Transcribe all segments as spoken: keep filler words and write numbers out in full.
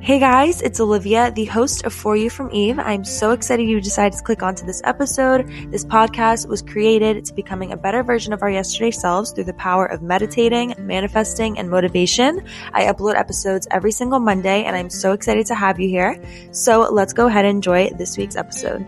Hey guys, it's Olivia, the host of For You from Eve. I'm so excited you decided to click onto this episode. This podcast was created to becoming a better version of our yesterday selves through the power of meditating, manifesting, and motivation. I upload episodes every single Monday, and I'm so excited to have you here. So let's go ahead and enjoy this week's episode.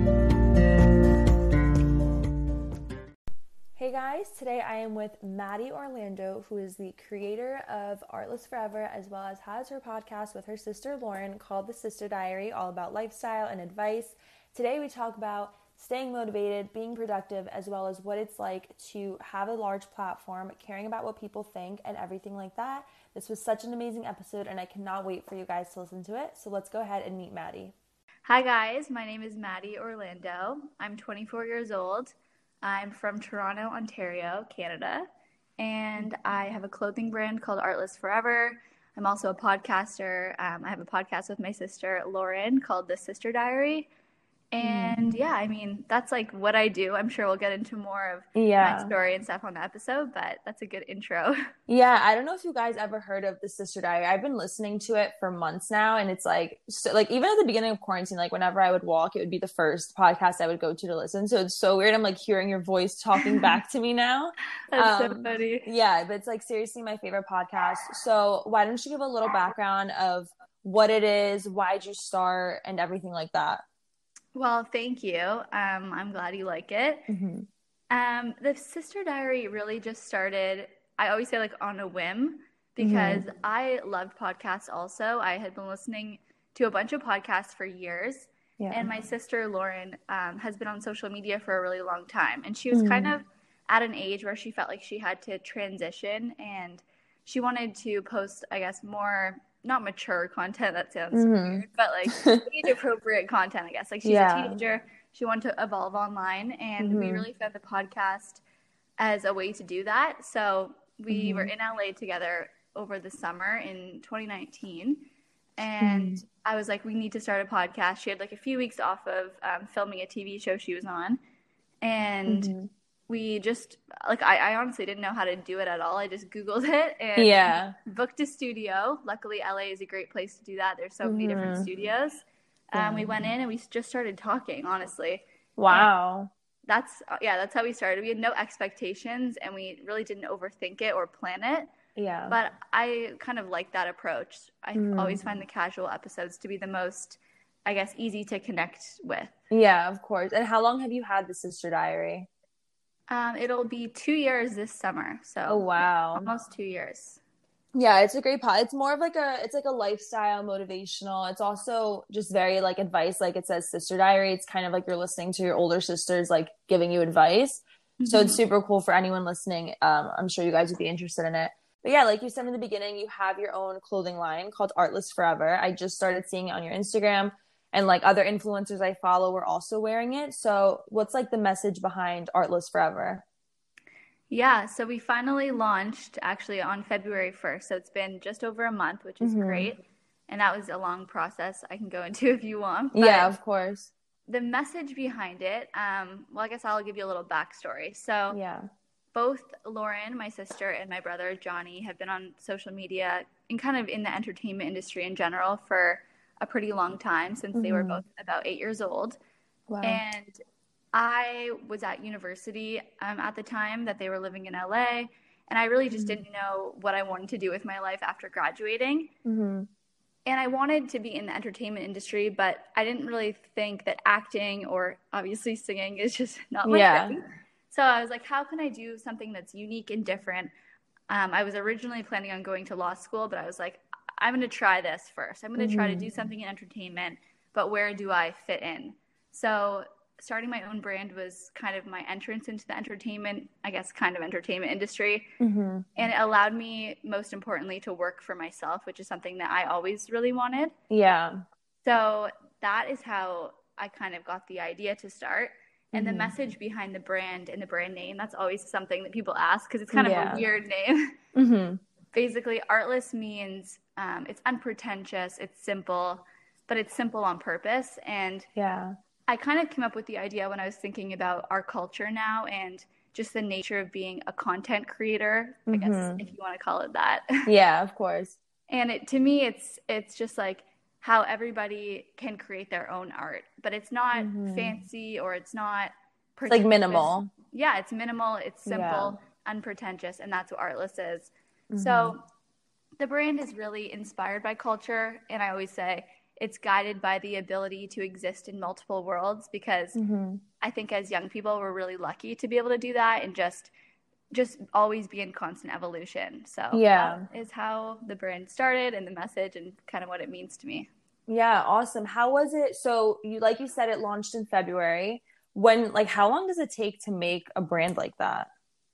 Hey guys, today I am with Maddie Orlando, who is the creator of Artless Forever, as well as has her podcast with her sister Lauren called The Sister Diary, all about lifestyle and advice. Today we talk about staying motivated, being productive, as well as what it's like to have a large platform, caring about what people think, and everything like that. This was such an amazing episode, and I cannot wait for you guys to listen to it. So let's go ahead and meet Maddie. Hi guys, my name is Maddie Orlando. I'm twenty-four years old. I'm from Toronto, Ontario, Canada, and I have a clothing brand called Artless Forever. I'm also a podcaster. Um, I have a podcast with my sister, Lauren, called The Sister Diary. And yeah, I mean, that's like what I do. I'm sure we'll get into more of Yeah. my story and stuff on the episode, but that's a good intro. Yeah, I don't know if you guys ever heard of The Sister Diary. I've been listening to it for months now, and it's like, so, like even at the beginning of quarantine, like whenever I would walk, it would be the first podcast I would go to to listen. So it's so weird. I'm like hearing your voice talking back to me now. That's um, so funny. Yeah, but it's like seriously my favorite podcast. So why don't you give a little background of what it is, why'd you start, and everything like that? Well, thank you. Um, I'm glad you like it. Mm-hmm. Um, the Sister Diary really just started, I always say like on a whim, because mm-hmm. I loved podcasts also. I had been listening to a bunch of podcasts for years. Yeah. And my sister Lauren um, has been on social media for a really long time. And she was mm-hmm. kind of at an age where she felt like she had to transition, and she wanted to post, I guess, more not mature content, that sounds mm-hmm. weird, but like age appropriate content, I guess. Like she's yeah. a teenager, she wanted to evolve online, and mm-hmm. we really found the podcast as a way to do that. So we mm-hmm. were in L A together over the summer in twenty nineteen, and mm-hmm. I was like, we need to start a podcast. She had like a few weeks off of um, filming a T V show she was on, and mm-hmm. we just, like, I, I honestly didn't know how to do it at all. I just Googled it and yeah. booked a studio. Luckily, L A is a great place to do that. There's so many mm-hmm. different studios. Yeah. Um, we went in and we just started talking, honestly. Wow. And that's, yeah, that's how we started. We had no expectations, and we really didn't overthink it or plan it. Yeah. But I kind of like that approach. I mm. always find the casual episodes to be the most, I guess, easy to connect with. Yeah, of course. And how long have you had the Sister Diary? Um, it'll be two years this summer. So oh wow, almost two years. Yeah, it's a great pod. It's more of like a, it's like a lifestyle motivational. It's also just very like advice. Like it says Sister Diary. It's kind of like you're listening to your older sisters, like giving you advice. Mm-hmm. So it's super cool for anyone listening. Um, I'm sure you guys would be interested in it. But yeah, like you said in the beginning, you have your own clothing line called Artless Forever. I just started seeing it on your Instagram. And like other influencers I follow were also wearing it. So what's like the message behind Artless Forever? Yeah, so we finally launched actually on February first. So it's been just over a month, which is mm-hmm. great. And that was a long process I can go into if you want. But yeah, of course. The message behind it, um, well, I guess I'll give you a little backstory. So yeah, both Lauren, my sister, and my brother Johnny have been on social media and kind of in the entertainment industry in general for a pretty long time, since mm-hmm. they were both about eight years old. Wow. And I was at university um, at the time that they were living in L A, and I really just mm-hmm. didn't know what I wanted to do with my life after graduating. Mm-hmm. And I wanted to be in the entertainment industry, but I didn't really think that acting or obviously singing is just not my yeah. thing. So I was like, how can I do something that's unique and different? Um, I was originally planning on going to law school, but I was like, I'm going to try this first. I'm going to mm-hmm. try to do something in entertainment, but where do I fit in? So starting my own brand was kind of my entrance into the entertainment, I guess, kind of entertainment industry. Mm-hmm. And it allowed me, most importantly, to work for myself, which is something that I always really wanted. Yeah. So that is how I kind of got the idea to start. And mm-hmm. the message behind the brand and the brand name, that's always something that people ask, because it's kind of yeah. a weird name. Mm-hmm. Basically, artless means um, it's unpretentious, it's simple, but it's simple on purpose. And yeah, I kind of came up with the idea when I was thinking about our culture now and just the nature of being a content creator, mm-hmm. I guess, if you want to call it that. Yeah, of course. And it, to me, it's it's just like how everybody can create their own art, but it's not mm-hmm. fancy or it's not it's like minimal. Yeah, it's minimal, it's simple, yeah. unpretentious, and that's what Artless is. Mm-hmm. So the brand is really inspired by culture, and I always say it's guided by the ability to exist in multiple worlds, because mm-hmm. I think as young people, we're really lucky to be able to do that and just just always be in constant evolution. So yeah, that is how the brand started and the message and kind of what it means to me. Yeah, awesome. How was it? So you, like you said, it launched in February. When, like, how long does it take to make a brand like that?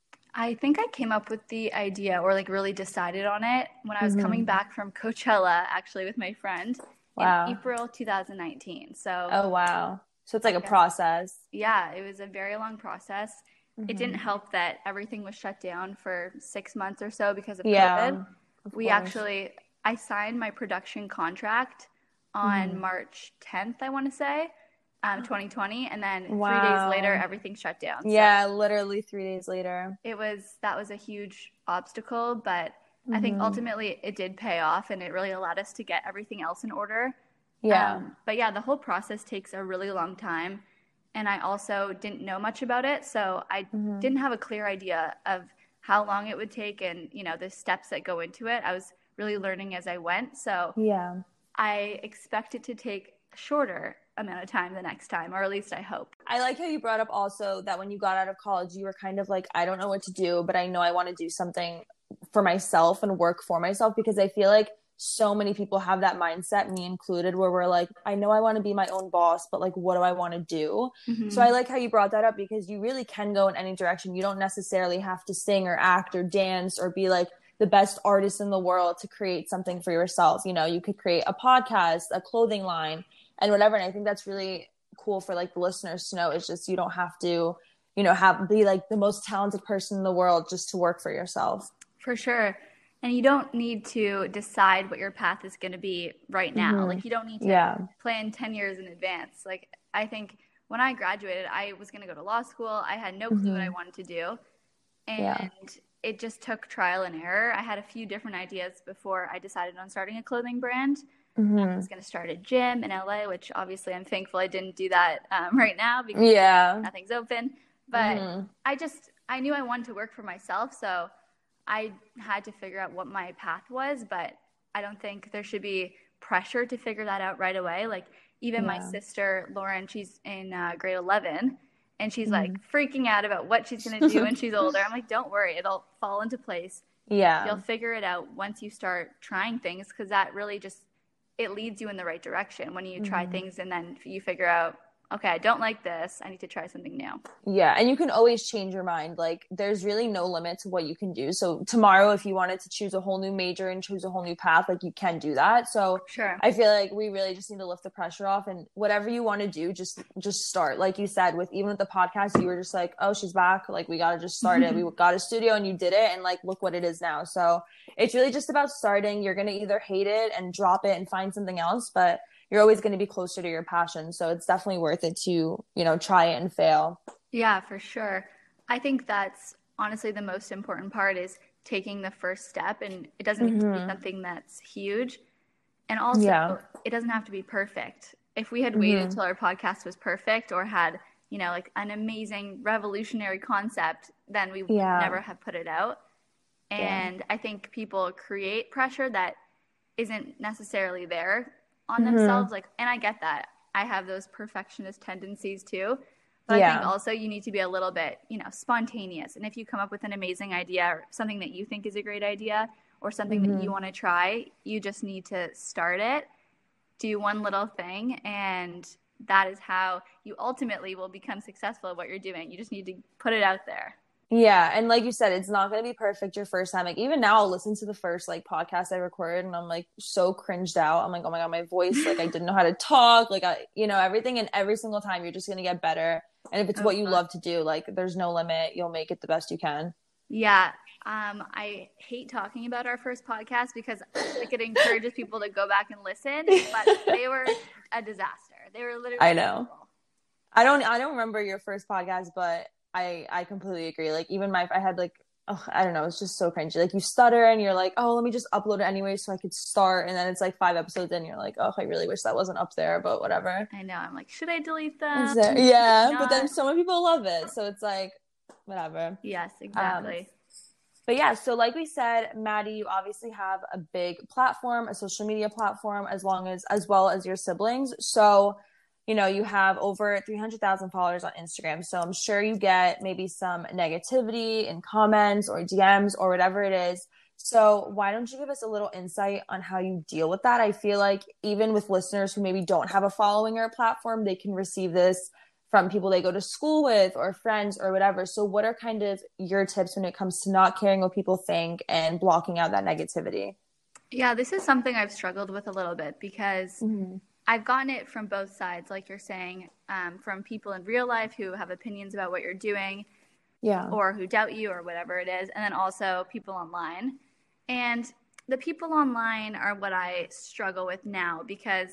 I think I came up with the idea or like really decided on it when I was mm-hmm. coming back from Coachella, actually, with my friend wow. in April twenty nineteen. So oh, wow. So it's like a process. Yeah, it was a very long process. Mm-hmm. It didn't help that everything was shut down for six months or so because of yeah, COVID. Of we course. actually, I signed my production contract on mm-hmm. March tenth, I want to say. Um, twenty twenty, and then wow. three days later, everything shut down. Yeah, so literally three days later. It was, that was a huge obstacle, but mm-hmm. I think ultimately it did pay off, and it really allowed us to get everything else in order. Yeah. Um, but yeah, the whole process takes a really long time, and I also didn't know much about it, so I mm-hmm. didn't have a clear idea of how long it would take and, you know, the steps that go into it. I was really learning as I went, so yeah, I expect it to take shorter amount of time the next time, or at least I hope. I like how you brought up also that when you got out of college, you were kind of like, I don't know what to do, but I know I want to do something for myself and work for myself, because I feel like so many people have that mindset, me included, where we're like, I know I want to be my own boss, but like, what do I want to do? Mm-hmm. So I like how you brought that up, because you really can go in any direction. You don't necessarily have to sing or act or dance or be like the best artist in the world to create something for yourself. You know, you could create a podcast, a clothing line, and whatever. And I think that's really cool for like the listeners to know. It's just, you don't have to, you know, have be like the most talented person in the world just to work for yourself. For sure. And you don't need to decide what your path is going to be right now. Mm-hmm. Like you don't need to yeah. plan ten years in advance. Like I think when I graduated, I was going to go to law school. I had no clue mm-hmm. what I wanted to do. And yeah. it just took trial and error. I had a few different ideas before I decided on starting a clothing brand. Mm-hmm. I was going to start a gym in L A, which obviously I'm thankful I didn't do that um, right now because yeah. nothing's open. But mm-hmm. I just, I knew I wanted to work for myself. So I had to figure out what my path was. But I don't think there should be pressure to figure that out right away. Like even yeah. my sister, Lauren, she's in uh, grade eleven. And she's mm-hmm. like freaking out about what she's going to do when she's older. I'm like, don't worry. It'll fall into place. Yeah. You'll figure it out once you start trying things, because that really just, it leads you in the right direction when you try mm-hmm. things and then you figure out, okay, I don't like this. I need to try something new. Yeah. And you can always change your mind. Like there's really no limit to what you can do. So tomorrow, if you wanted to choose a whole new major and choose a whole new path, like you can do that. So sure. I feel like we really just need to lift the pressure off, and whatever you want to do, just, just start. Like you said, with even with the podcast, you were just like, oh, she's back. Like we got to just start it. We got a studio and you did it. And like, look what it is now. So it's really just about starting. You're going to either hate it and drop it and find something else, but you're always going to be closer to your passion. So it's definitely worth it to, you know, try it and fail. Yeah, for sure. I think that's honestly the most important part, is taking the first step. And it doesn't mm-hmm. need to be something that's huge. And also, yeah. it doesn't have to be perfect. If we had mm-hmm. waited until our podcast was perfect or had, you know, like an amazing revolutionary concept, then we would yeah. never have put it out. And yeah. I think people create pressure that isn't necessarily there on mm-hmm. themselves. Like, and I get that. I have those perfectionist tendencies too. But yeah. I think also you need to be a little bit, you know, spontaneous. And if you come up with an amazing idea or something that you think is a great idea or something mm-hmm. that you want to try, you just need to start it, do one little thing, and that is how you ultimately will become successful at what you're doing. You just need to put it out there. Yeah. And like you said, it's not going to be perfect your first time. Like even now I'll listen to the first like podcast I recorded and I'm like so cringed out. I'm like, oh my God, my voice, like I didn't know how to talk, like I, you know, everything. And every single time you're just going to get better. And if it's oh, what you fun. love to do, like there's no limit, you'll make it the best you can. Yeah. Um, I hate talking about our first podcast because like it encourages people to go back and listen, but they were a disaster. They were literally I know. Terrible. I don't, I don't remember your first podcast, but I, I completely agree. Like even my, I had like oh, I don't know, it's just so cringy. Like you stutter and you're like, oh, let me just upload it anyway so I could start. And then it's like five episodes in, you're like, oh, I really wish that wasn't up there, but whatever. I know. I'm like, should I delete them? There, yeah, Not. But then so many people love it. So it's like, whatever. Yes, exactly. Um, but yeah, so like we said, Maddie, you obviously have a big platform, a social media platform, as long as, as well as your siblings. So, you know, you have over three hundred thousand followers on Instagram. So I'm sure you get maybe some negativity in comments or D Ms or whatever it is. So why don't you give us a little insight on how you deal with that? I feel like even with listeners who maybe don't have a following or a platform, they can receive this from people they go to school with or friends or whatever. So what are kind of your tips when it comes to not caring what people think and blocking out that negativity? Yeah, this is something I've struggled with a little bit because mm-hmm. I've gotten it from both sides, like you're saying, um, from people in real life who have opinions about what you're doing, yeah, or who doubt you or whatever it is, and then also people online. And the people online are what I struggle with now because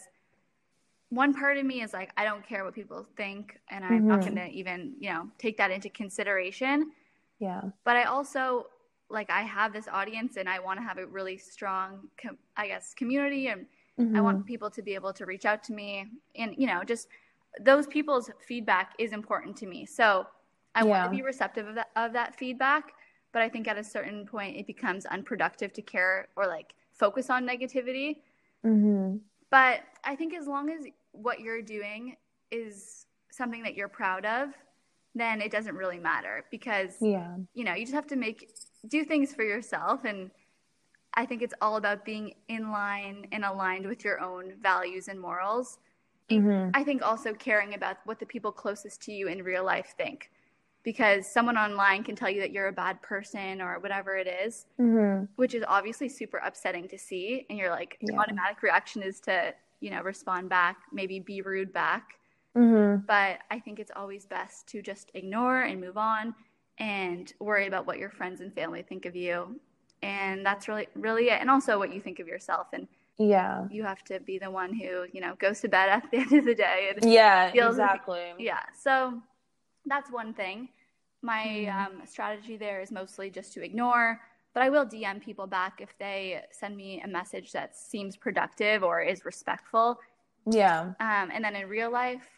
one part of me is like, I don't care what people think, and I'm mm-hmm. not going to even, you know, take that into consideration. Yeah. But I also, like, I have this audience, and I want to have a really strong, com- I guess, community, and mm-hmm. I want people to be able to reach out to me, and, you know, just those people's feedback is important to me. So I yeah. want to be receptive of that, of that feedback, but I think at a certain point it becomes unproductive to care or like focus on negativity. Mm-hmm. But I think as long as what you're doing is something that you're proud of, then it doesn't really matter because, yeah. you know, you just have to make, do things for yourself. And I think it's all about being in line and aligned with your own values and morals. Mm-hmm. I think also caring about what the people closest to you in real life think, because someone online can tell you that you're a bad person or whatever it is, mm-hmm. which is obviously super upsetting to see. And you're like, yeah. the automatic reaction is to, you know, respond back, maybe be rude back. Mm-hmm. But I think it's always best to just ignore and move on and worry about what your friends and family think of you. And that's really, really it. And also what you think of yourself. And yeah, you have to be the one who, you know, goes to bed at the end of the day. And yeah, exactly. Like, yeah. So that's one thing. My mm-hmm. um, strategy there is mostly just to ignore, but I will D M people back if they send me a message that seems productive or is respectful. Yeah. Um, and then in real life,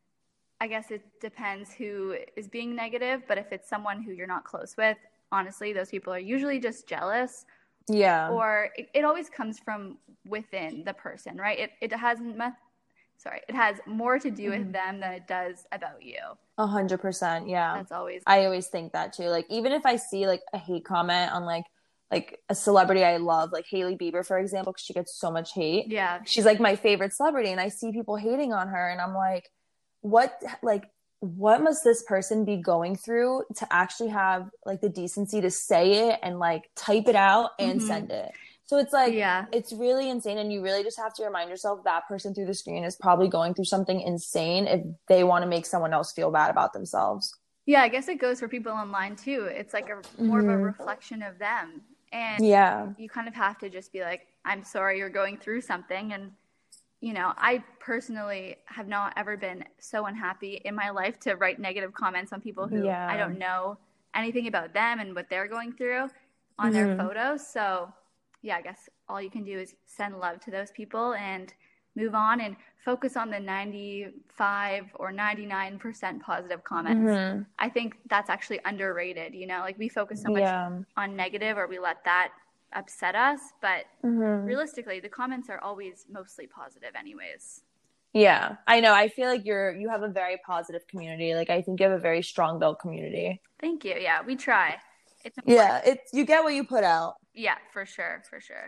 I guess it depends who is being negative, but if it's someone who you're not close with, honestly, those people are usually just jealous. Yeah. Or it, it always comes from within the person, right? It it hasn't met, sorry, it has more to do with mm-hmm. them than it does about you. A hundred percent. Yeah. That's always, I always think that too. Like, even if I see like a hate comment on like, like a celebrity I love, like Hailey Bieber, for example, because she gets so much hate. Yeah. She's like my favorite celebrity. And I see people hating on her and I'm like, what, like, what must this person be going through to actually have like the decency to say it and like type it out and mm-hmm. send it? So it's like, yeah. it's really insane. And you really just have to remind yourself that person through the screen is probably going through something insane if they want to make someone else feel bad about themselves. Yeah, I guess it goes for people online too. It's like a more mm-hmm. of a reflection of them. And yeah, you kind of have to just be like, I'm sorry you're going through something. And, you know, I personally have not ever been so unhappy in my life to write negative comments on people who yeah. I don't know anything about them and what they're going through on mm-hmm. their photos. So yeah, I guess all you can do is send love to those people and move on and focus on the ninety-five or ninety-nine percent positive comments. Mm-hmm. I think that's actually underrated. You know, like we focus so much yeah. on negative or we let that upset us, but mm-hmm. realistically, the comments are always mostly positive anyways. Yeah, I know. I feel like you're, you have a very positive community. Like, I think you have a very strong built community. Thank you. Yeah, we try. It's yeah, it's, you get what you put out. Yeah, for sure. For sure.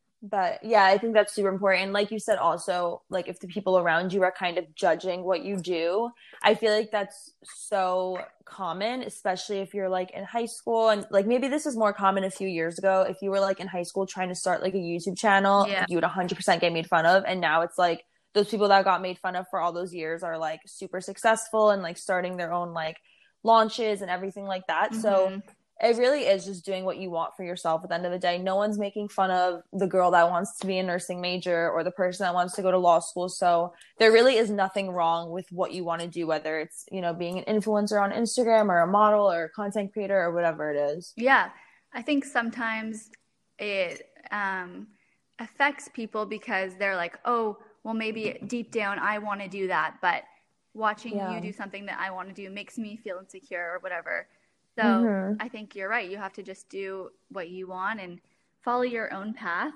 But yeah, I think that's super important. And like you said, also, like if the people around you are kind of judging what you do, I feel like that's so common, especially if you're like in high school. And like maybe this is more common a few years ago. If you were like in high school trying to start like a YouTube channel, yeah. you would one hundred percent get made fun of. And now it's like those people that got made fun of for all those years are like super successful and like starting their own like launches and everything like that. Mm-hmm. So it really is just doing what you want for yourself at the end of the day. No one's making fun of the girl that wants to be a nursing major or the person that wants to go to law school. So there really is nothing wrong with what you want to do, whether it's, you know, being an influencer on Instagram or a model or a content creator or whatever it is. Yeah. I think sometimes it um, affects people because they're like, oh, well, maybe deep down I want to do that, but watching yeah. you do something that I want to do makes me feel insecure or whatever. So mm-hmm. I think you're right. You have to just do what you want and follow your own path.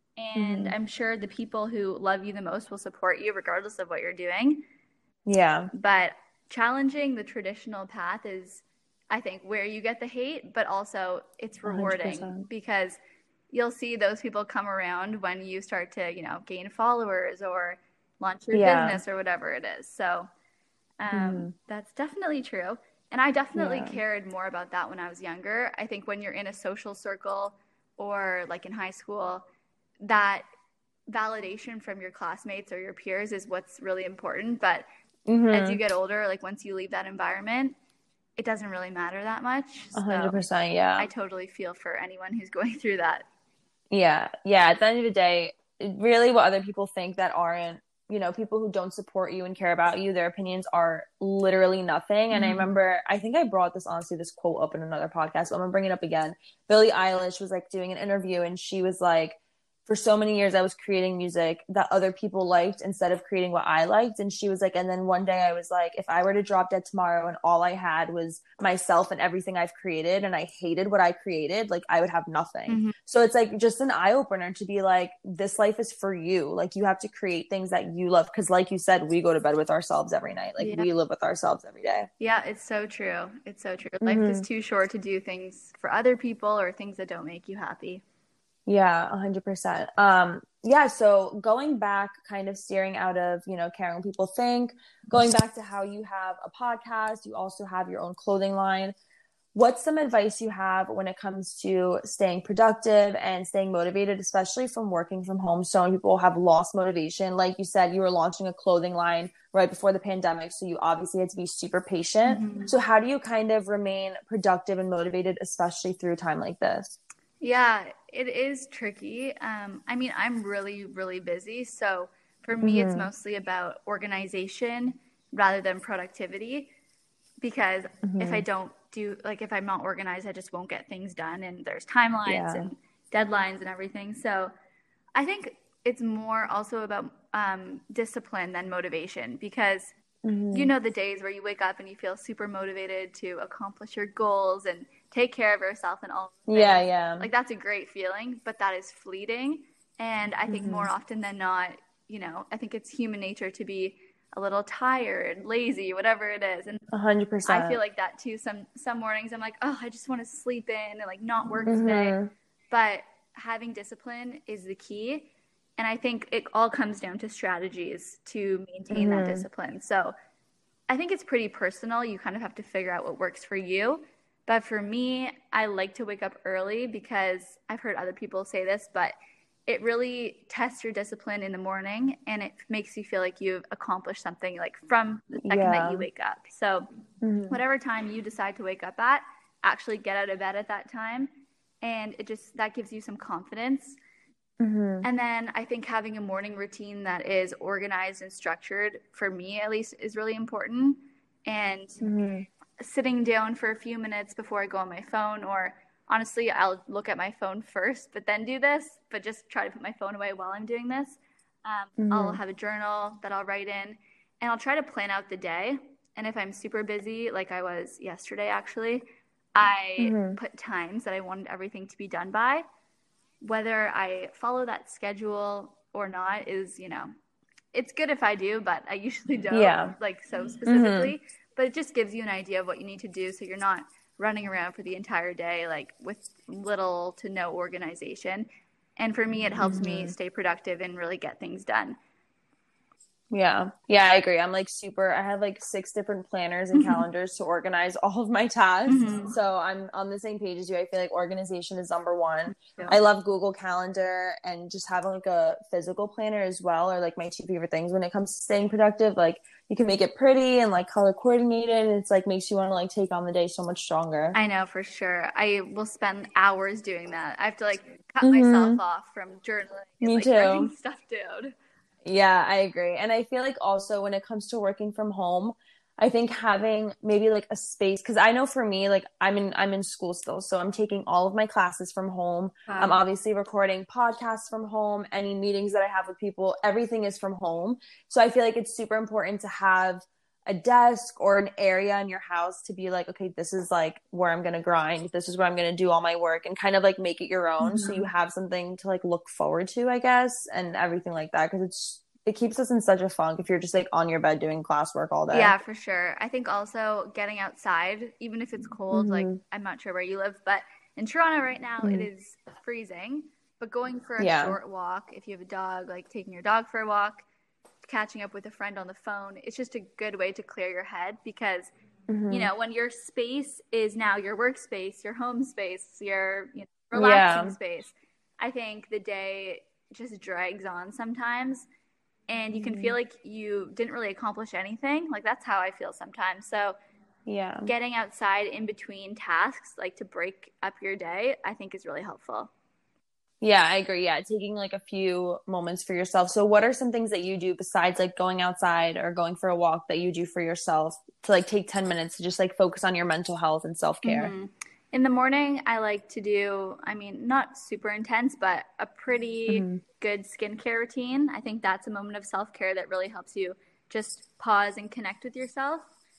And mm-hmm. I'm sure the people who love you the most will support you regardless of what you're doing. Yeah. But challenging the traditional path is, I think, where you get the hate, but also it's rewarding one hundred percent. Because you'll see those people come around when you start to, you know, gain followers or launch your yeah. business or whatever it is. So um, mm-hmm. that's definitely true. And I definitely yeah. cared more about that when I was younger. I think when you're in a social circle or like in high school, that validation from your classmates or your peers is what's really important. But mm-hmm. as you get older, like once you leave that environment, it doesn't really matter that much. A hundred percent, yeah. I totally feel for anyone who's going through that. Yeah, yeah. At the end of the day, really what other people think that aren't, you know, people who don't support you and care about you, their opinions are literally nothing. And mm-hmm. I remember, I think I brought this, honestly, this quote up in another podcast, but I'm gonna bring it up again. Billie Eilish was like doing an interview and she was like, for so many years I was creating music that other people liked instead of creating what I liked. And she was like, and then one day I was like, if I were to drop dead tomorrow and all I had was myself and everything I've created and I hated what I created, like I would have nothing. Mm-hmm. So it's like just an eye opener to be like, this life is for you. Like you have to create things that you love. Cause like you said, we go to bed with ourselves every night. Like yeah. we live with ourselves every day. Yeah, it's so true. It's so true. Mm-hmm. Life is too short to do things for other people or things that don't make you happy. Yeah, a hundred percent. Um, yeah. So going back, kind of steering out of, you know, caring what people think, going back to how you have a podcast, you also have your own clothing line. What's some advice you have when it comes to staying productive and staying motivated, especially from working from home? So many people have lost motivation. Like you said, you were launching a clothing line right before the pandemic. So you obviously had to be super patient. Mm-hmm. So how do you kind of remain productive and motivated, especially through a time like this? Yeah, it is tricky. Um, I mean, I'm really, really busy. So for me, mm-hmm. it's mostly about organization rather than productivity. Because mm-hmm. if I don't do, like, if I'm not organized, I just won't get things done. And there's timelines yeah. and deadlines and everything. So I think it's more also about um, discipline than motivation. Because, mm-hmm. you know, the days where you wake up and you feel super motivated to accomplish your goals and take care of yourself and all things. Yeah, yeah. Like that's a great feeling, but that is fleeting. And I think mm-hmm. more often than not, you know, I think it's human nature to be a little tired, lazy, whatever it is. And a hundred percent. I feel like that too. Some, some mornings I'm like, oh, I just want to sleep in and like not work mm-hmm. today. But having discipline is the key. And I think it all comes down to strategies to maintain mm-hmm. that discipline. So I think it's pretty personal. You kind of have to figure out what works for you. But for me, I like to wake up early because I've heard other people say this, but it really tests your discipline in the morning and it makes you feel like you've accomplished something like from the second yeah. that you wake up. So mm-hmm. whatever time you decide to wake up at, actually get out of bed at that time. And it just, that gives you some confidence. Mm-hmm. And then I think having a morning routine that is organized and structured, for me at least, is really important. And mm-hmm. sitting down for a few minutes before I go on my phone, or honestly, I'll look at my phone first, but then do this, but just try to put my phone away while I'm doing this. Um, mm-hmm. I'll have a journal that I'll write in, and I'll try to plan out the day. And if I'm super busy, like I was yesterday, actually, I mm-hmm. put times that I wanted everything to be done by. Whether I follow that schedule or not is, you know, it's good if I do, but I usually don't, yeah. like so specifically. Mm-hmm. But it just gives you an idea of what you need to do so you're not running around for the entire day, like with little to no organization. And for me, it helps mm-hmm. me stay productive and really get things done. Yeah. Yeah, I agree. I'm like super, I have like six different planners and calendars to organize all of my tasks. Mm-hmm. So I'm on the same page as you. I feel like organization is number one. Yeah. I love Google Calendar and just having like a physical planner as well are like my two favorite things when it comes to staying productive. Like you can make it pretty and like color coordinated. And it's like makes you want to like take on the day so much stronger. I know for sure. I will spend hours doing that. I have to like cut Mm-hmm. myself off from journaling and Me like too. writing stuff down. Yeah, I agree. And I feel like also when it comes to working from home, I think having maybe like a space, because I know for me, like I'm in I'm in school still, so I'm taking all of my classes from home. I'm Um, obviously recording podcasts from home, any meetings that I have with people, everything is from home. So I feel like it's super important to have a desk or an area in your house to be like, okay, this is like where I'm going to grind. This is where I'm going to do all my work and kind of like make it your own. So you mhm. have something to like look forward to, I guess, and everything like that. Cause it's, it keeps us in such a funk if you're just like on your bed doing classwork all day. Yeah, for sure. I think also getting outside, even if it's cold, like Mm-hmm. I'm not sure where you live, but in Toronto right now it Mm-hmm. is freezing. But going for a Yeah. short walk, if you have a dog, like taking your dog for a walk, catching up with a friend on the phone, it's just a good way to clear your head because, Mm-hmm. you know, when your space is now your workspace, your home space, your you know, Yeah. relaxing space, I think the day just drags on sometimes and you can feel like you didn't really accomplish anything. Like that's how I feel sometimes. So Yeah. getting outside in between tasks, like to break up your day, I think is really helpful. Yeah, I agree. Yeah, taking like a few moments for yourself. So what are some things that you do besides like going outside or going for a walk that you do for yourself to like take ten minutes to just like focus on your mental health and self-care? Mm-hmm. In the morning, I like to do, I mean, not super intense, but a pretty Mm-hmm. good skincare routine. I think that's a moment of self care that really helps you just pause and connect with yourself.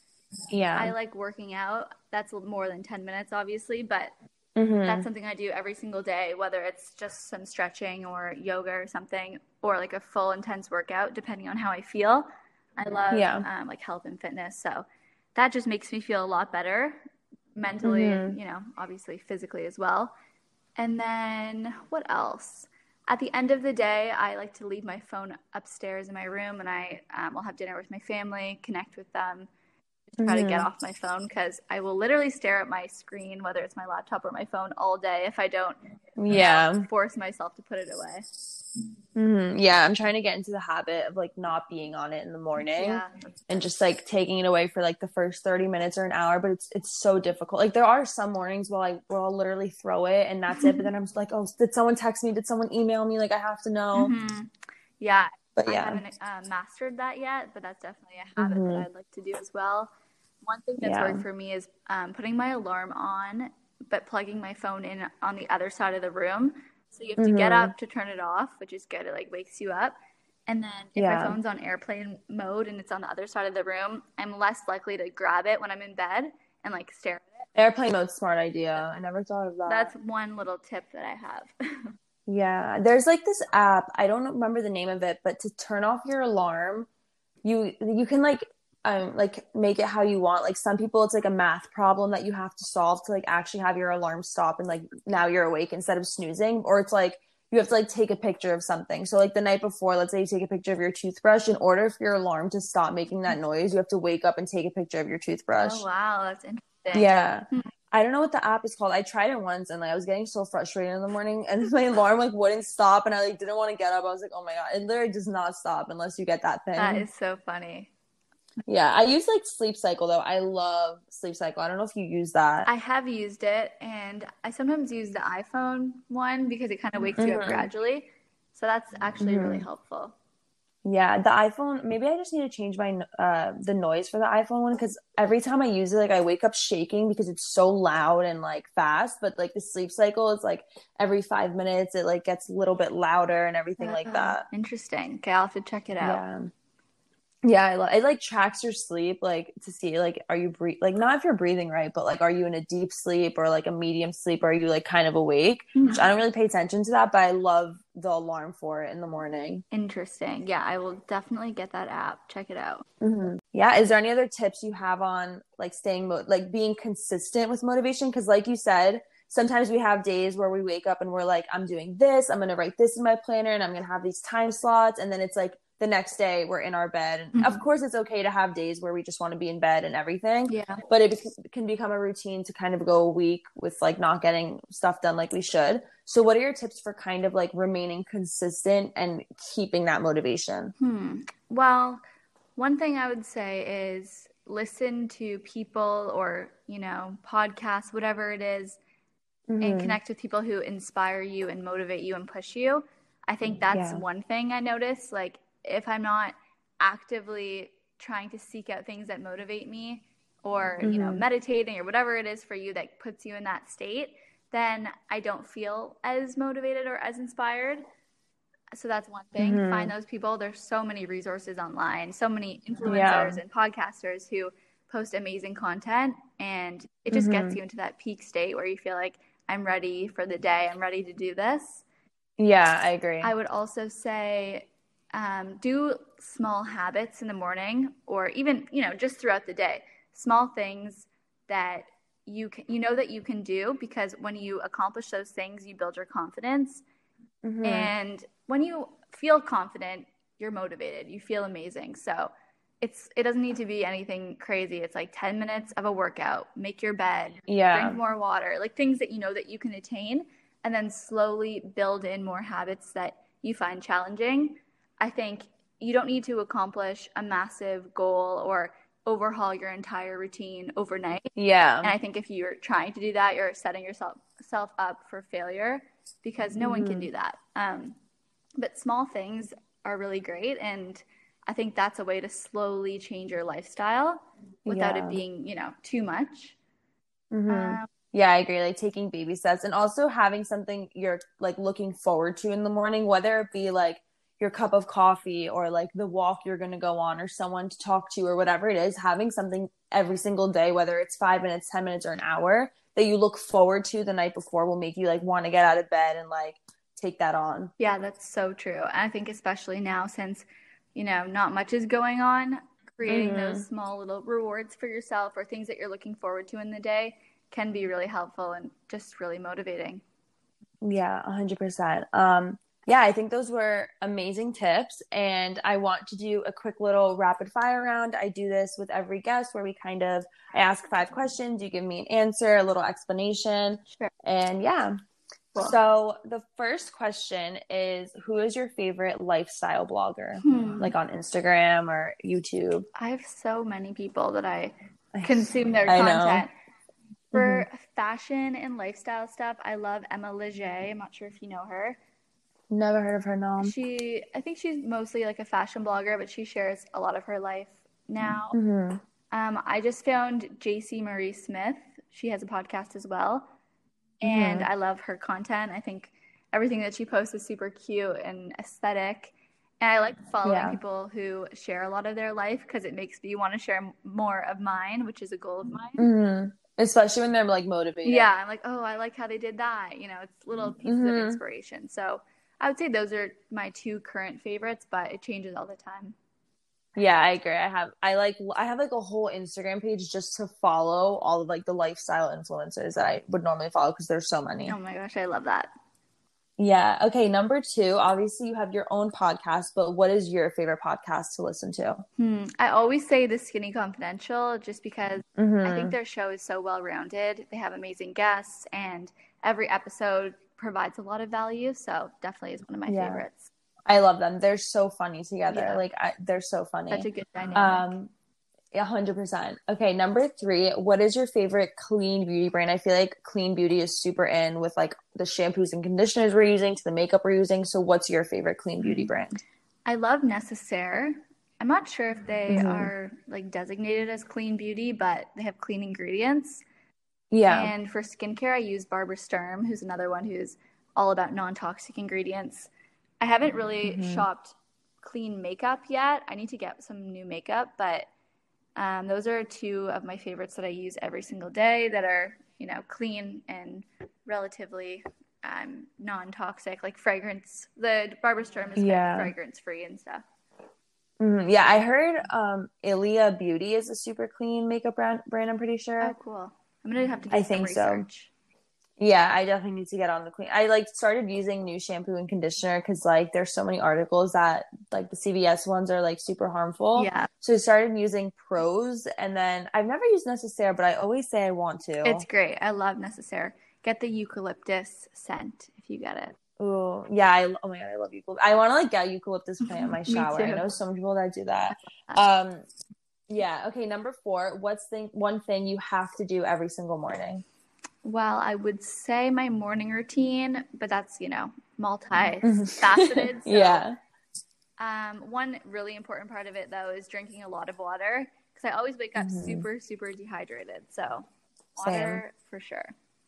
Yeah. I like working out. That's more than ten minutes, obviously, but Mm-hmm. that's something I do every single day, whether it's just some stretching or yoga or something, or like a full intense workout, depending on how I feel. I love Yeah. um, like health and fitness. So that just makes me feel a lot better mentally Mm-hmm. and, you know, obviously physically as well. And then what else? At the end of the day, I like to leave my phone upstairs in my room and I um, will have dinner with my family, connect with them, try to get Mm-hmm. off my phone because I will literally stare at my screen, whether it's my laptop or my phone, all day if I don't you Yeah. know, force myself to put it away. Mm-hmm. Yeah, I'm trying to get into the habit of like not being on it in the morning Yeah. and just like taking it away for like the first thirty minutes or an hour, but it's it's so difficult. Like there are some mornings where I where I'll literally throw it and that's it, but then I'm just like, oh, did someone text me? Did someone email me? Like I have to know. Mm-hmm. Yeah. But I yeah. haven't uh, mastered that yet, but that's definitely a habit Mm-hmm. that I'd like to do as well. One thing that's Yeah. worked for me is um, putting my alarm on, but plugging my phone in on the other side of the room. So you have to get Mm-hmm. up to turn it off, which is good. It like wakes you up. And then if my Yeah. phone's on airplane mode and it's on the other side of the room, I'm less likely to grab it when I'm in bed and like stare at it. Airplane mode, smart idea. I never thought of that. That's one little tip that I have. Yeah. There's like this app, I don't remember the name of it, but to turn off your alarm, you you can like um like make it how you want. Like some people it's like a math problem that you have to solve to like actually have your alarm stop and like now you're awake instead of snoozing. Or it's like you have to like take a picture of something. So like the night before, let's say you take a picture of your toothbrush. In order for your alarm to stop making that noise, you have to wake up and take a picture of your toothbrush. Oh, wow. That's interesting. Yeah. I don't know what the app is called. I tried it once and like I was getting so frustrated in the morning and my alarm like wouldn't stop and I like didn't want to get up. I was like, oh my God, it literally does not stop unless you get that thing. That is so funny. Yeah, I use like Sleep Cycle though. I love Sleep Cycle. I don't know if you use that. I have used it, and I sometimes use the iPhone one because it kind of wakes you up Mm-hmm. gradually. So that's actually really Mm-hmm. helpful. Yeah, the iPhone, maybe I just need to change my uh the noise for the iPhone one because every time I use it, like I wake up shaking because it's so loud and like fast. But like the Sleep Cycle is like every five minutes it like gets a little bit louder and everything like Uh, that. interesting. Okay, I'll have to check it out. Yeah. Yeah, I love it like tracks your sleep like to see like are you breathe like not if you're breathing right, but like are you in a deep sleep or like a medium sleep or are you like kind of awake? Which I don't really pay attention to that, but I love the alarm for it in the morning. Interesting. Yeah, I will definitely get that app. Check it out. Mm-hmm. Yeah, is there any other tips you have on like staying mo- like being consistent with motivation? Because like you said, sometimes we have days where we wake up and we're like, I'm doing this, I'm gonna write this in my planner, and I'm gonna have these time slots, and then it's like the next day we're in our bed. And mm-hmm. of course it's okay to have days where we just want to be in bed and everything. Yeah. But it be- can become a routine to kind of go a week with like not getting stuff done like we should. So what are your tips for kind of like remaining consistent and keeping that motivation? Hmm. Well, one thing I would say is listen to people or, you know, podcasts, whatever it is, mm-hmm. and connect with people who inspire you and motivate you and push you. I think that's yeah. one thing I notice. Like, if I'm not actively trying to seek out things that motivate me or, mm-hmm. you know, meditating or whatever it is for you that puts you in that state, then I don't feel as motivated or as inspired. So that's one thing. Mm-hmm. Find those people. There's so many resources online, so many influencers yeah. and podcasters who post amazing content, and it just mm-hmm. gets you into that peak state where you feel like, I'm ready for the day. I'm ready to do this. Yeah, I agree. I would also say um, do small habits in the morning or even, you know, just throughout the day. Small things that you can, you know that you can do, because when you accomplish those things, you build your confidence. Mm-hmm. And when you feel confident, you're motivated. You feel amazing. So it's it doesn't need to be anything crazy. It's like ten minutes of a workout, make your bed, yeah. drink more water, like things that you know that you can attain, and then slowly build in more habits that you find challenging. I think you don't need to accomplish a massive goal or overhaul your entire routine overnight. Yeah. And I think if you're trying to do that, you're setting yourself self up for failure, because no mm-hmm. one can do that. Um, but small things are really great, and I think that's a way to slowly change your lifestyle without yeah. it being, you know, too much. Mm-hmm. Um, yeah, I agree. Like taking baby steps and also having something you're like looking forward to in the morning, whether it be like your cup of coffee or like the walk you're going to go on or someone to talk to or whatever it is, having something every single day, whether it's five minutes, ten minutes or an hour that you look forward to the night before will make you like want to get out of bed and like take that on. Yeah, that's so true. And I think especially now, since, you know, not much is going on, creating mm-hmm. those small little rewards for yourself or things that you're looking forward to in the day can be really helpful and just really motivating. Yeah, one hundred percent. Um, yeah, I think those were amazing tips. And I want to do a quick little rapid fire round. I do this with every guest where we kind of, I ask five questions, you give me an answer, a little explanation. Sure. And yeah. Cool. So the first question is, who is your favorite lifestyle blogger? Hmm. Like on Instagram or YouTube? I have so many people that I consume their I content. Know. For mm-hmm. fashion and lifestyle stuff, I love Emma Leger. I'm not sure if you know her. Never heard of her, no. She, I think she's mostly like a fashion blogger, but she shares a lot of her life now. Mm-hmm. Um, I just found J C Marie Smith. She has a podcast as well. And mm-hmm. I love her content. I think everything that she posts is super cute and aesthetic. And I like following yeah. people who share a lot of their life, because it makes me want to share more of mine, which is a goal of mine. Mm-hmm. Especially when they're like motivated. Yeah, I'm like, oh, I like how they did that. You know, it's little pieces mm-hmm. of inspiration. So I would say those are my two current favorites, but it changes all the time. Yeah, I agree. I have, I like, I have like a whole Instagram page just to follow all of like the lifestyle influencers that I would normally follow, because there's so many. Oh my gosh, I love that. Yeah. Okay. Number two, obviously you have your own podcast, but what is your favorite podcast to listen to? Hmm. I always say The Skinny Confidential, just because mm-hmm. I think their show is so well-rounded. They have amazing guests, and every episode provides a lot of value. So definitely is one of my yeah. favorites. I love them. They're so funny together. Yeah. Like I, they're so funny. Such a good dynamic. Um, a hundred percent. Okay. Number three, what is your favorite clean beauty brand? I feel like clean beauty is super in with like the shampoos and conditioners we're using to the makeup we're using. So what's your favorite clean beauty brand? I love Necessaire. I'm not sure if they mm-hmm. are like designated as clean beauty, but they have clean ingredients. Yeah. And for skincare, I use Barbara Sturm, who's another one who's all about non-toxic ingredients. I haven't really mm-hmm. shopped clean makeup yet. I need to get some new makeup, but um, those are two of my favorites that I use every single day that are, you know, clean and relatively um, non-toxic, like fragrance. The Barbara Sturm is yeah. kind of fragrance-free and stuff. Mm-hmm. Yeah, I heard um, Ilia Beauty is a super clean makeup brand, brand I'm pretty sure. Oh, cool. I'm going to have to do I some think research. So. Yeah, I definitely need to get on the clean. I like started using new shampoo and conditioner because like there's so many articles that like the C V S ones are like super harmful. Yeah. So I started using Pros, and then I've never used Necessaire, but I always say I want It's to. great. I love Necessaire. Get the eucalyptus scent if you get it. Ooh, yeah, I, oh my God, I love eucalyptus. I want to like get eucalyptus plant in my Me shower. I too. know so many people that do that. Uh, Um, yeah, okay, number four, what's the one thing you have to do every single morning? Well, I would say my morning routine, but that's, you know, multifaceted. So, Yeah. um, one really important part of it, though, is drinking a lot of water because I always wake up hmm super, super dehydrated. So, Same. water for sure.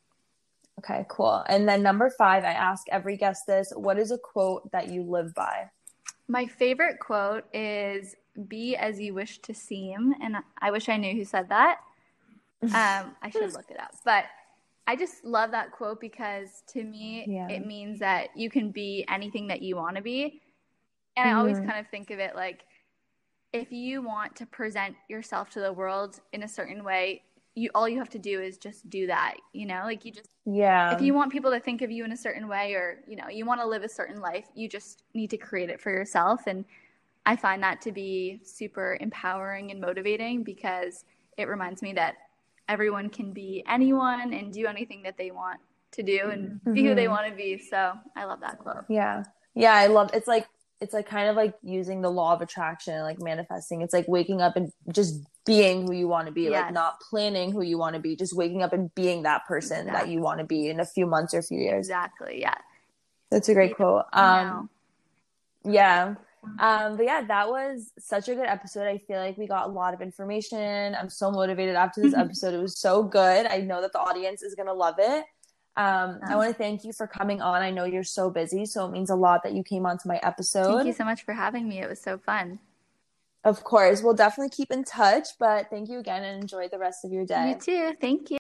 Okay, cool. And then number five, I ask every guest this. What is a quote that you live by? My favorite quote is "Be as you wish to seem," and I wish I knew who said that. Um, I should look it up, but I just love that quote because to me, Yeah. it means that you can be anything that you want to be. And I always hmm kind of think of it like if you want to present yourself to the world in a certain way, you all you have to do is just do that, you know? Like you just if Yeah. you want people to think of you in a certain way or, you know, you want to live a certain life, you just need to create it for yourself. And I find that to be super empowering and motivating because it reminds me that everyone can be anyone and do anything that they want to do and be who they hmm want to be. So I love that quote. Yeah. Yeah, I love it's like it's like kind of like using the law of attraction, like manifesting. It's like waking up and just being who you want to be, like Yes, not planning who you want to be, just waking up and being that person that you exactly. want to be in a few months or a few years. Exactly. Yeah. That's a great quote. I know. Um, yeah. Um, but yeah, that was such a good episode. I feel like we got a lot of information. I'm so motivated after this episode. It was so good. I know that the audience is going to love it. Um, I Um, want to thank you for coming on. I know you're so busy, so it means a lot that you came onto my thank you episode. so much for having me. It was so fun. Of course, we'll definitely keep in touch, but thank you again and enjoy the rest of your You day. too. Thank you.